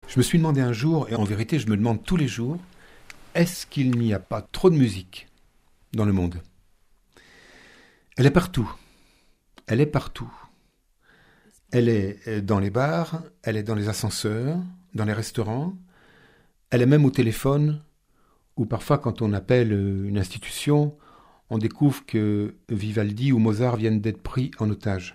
Je me suis demandé un jour, et en vérité je me demande tous les jours, est-ce qu'il n'y a pas trop de musique dans le monde? Elle est partout. Elle est partout. Elle est dans les bars, elle est dans les ascenseurs, dans les restaurants, elle est même au téléphone, ou parfois quand on appelle une institution, on découvre que Vivaldi ou Mozart viennent d'être pris en otage.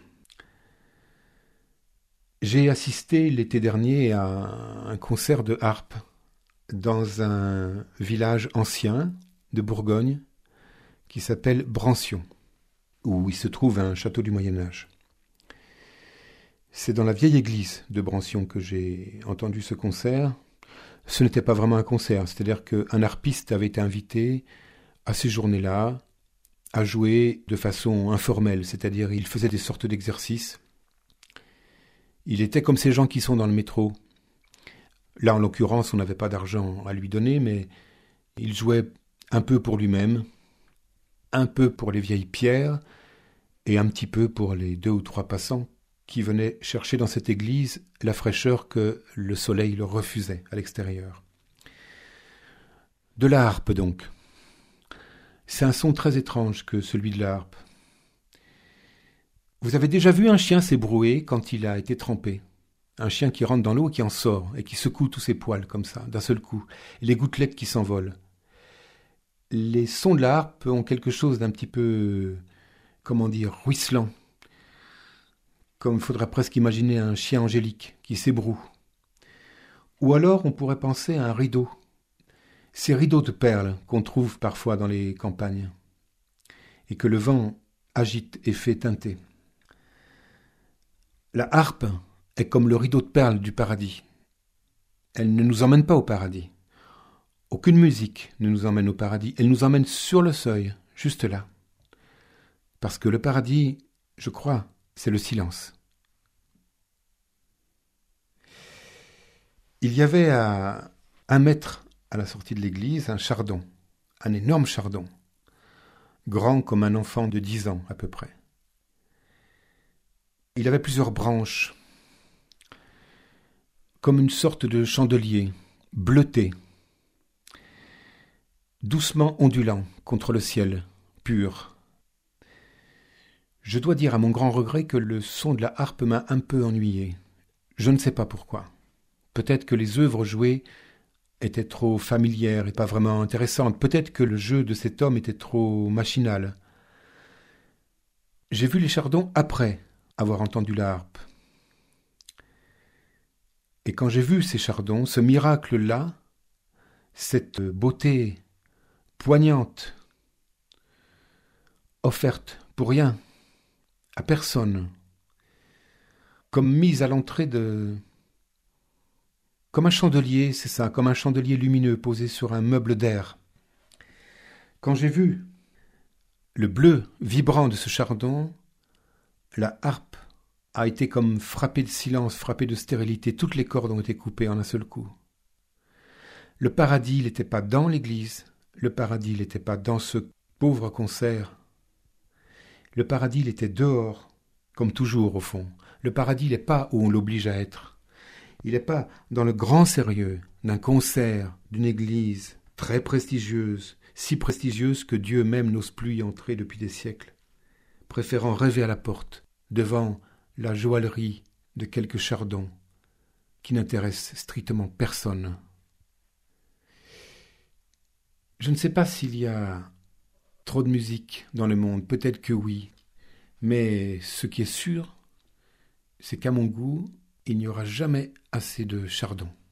J'ai assisté l'été dernier à un concert de harpe dans un village ancien de Bourgogne qui s'appelle Brancion, où il se trouve un château du Moyen-Âge. C'est dans la vieille église de Brancion que j'ai entendu ce concert. Ce n'était pas vraiment un concert, c'est-à-dire qu'un harpiste avait été invité à ces journées-là à jouer de façon informelle, c'est-à-dire il faisait des sortes d'exercices. Il était comme ces gens qui sont dans le métro. Là, en l'occurrence, on n'avait pas d'argent à lui donner, mais il jouait un peu pour lui-même, un peu pour les vieilles pierres et un petit peu pour les 2 ou 3 passants qui venaient chercher dans cette église la fraîcheur que le soleil leur refusait à l'extérieur. De la harpe donc. C'est un son très étrange que celui de la harpe. Vous avez déjà vu un chien s'ébrouer quand il a été trempé? Un chien qui rentre dans l'eau et qui en sort, et qui secoue tous ses poils comme ça, d'un seul coup, et les gouttelettes qui s'envolent. Les sons de la harpe ont quelque chose d'un petit peu, ruisselant. Comme il faudrait presque imaginer un chien angélique qui s'ébroue. Ou alors on pourrait penser à un rideau. Ces rideaux de perles qu'on trouve parfois dans les campagnes, et que le vent agite et fait teinter. La harpe est comme le rideau de perles du paradis. Elle ne nous emmène pas au paradis. Aucune musique ne nous emmène au paradis. Elle nous emmène sur le seuil, juste là. Parce que le paradis, je crois, c'est le silence. Il y avait à 1 mètre à la sortie de l'église un chardon, un énorme chardon, grand comme un enfant de 10 ans à peu près. Il avait plusieurs branches, comme une sorte de chandelier, bleuté, doucement ondulant contre le ciel, pur. Je dois dire à mon grand regret que le son de la harpe m'a un peu ennuyé. Je ne sais pas pourquoi. Peut-être que les œuvres jouées étaient trop familières et pas vraiment intéressantes. Peut-être que le jeu de cet homme était trop machinal. J'ai vu les chardons après avoir entendu la harpe. Et quand j'ai vu ces chardons, ce miracle-là, cette beauté poignante, offerte pour rien, à personne, comme mise à l'entrée de... Comme un chandelier, c'est ça, comme un chandelier lumineux posé sur un meuble d'air. Quand j'ai vu le bleu vibrant de ce chardon, la harpe a été comme frappée de silence, frappée de stérilité. Toutes les cordes ont été coupées en un seul coup. Le paradis, il n'était pas dans l'église. Le paradis, il n'était pas dans ce pauvre concert. Le paradis, il était dehors, comme toujours au fond. Le paradis, il n'est pas où on l'oblige à être. Il n'est pas dans le grand sérieux d'un concert, d'une église très prestigieuse, si prestigieuse que Dieu même n'ose plus y entrer depuis des siècles, préférant rêver à la porte, devant la joaillerie de quelques chardons qui n'intéressent strictement personne. Je ne sais pas s'il y a trop de musique dans le monde, peut-être que oui, mais ce qui est sûr, c'est qu'à mon goût, il n'y aura jamais assez de chardons.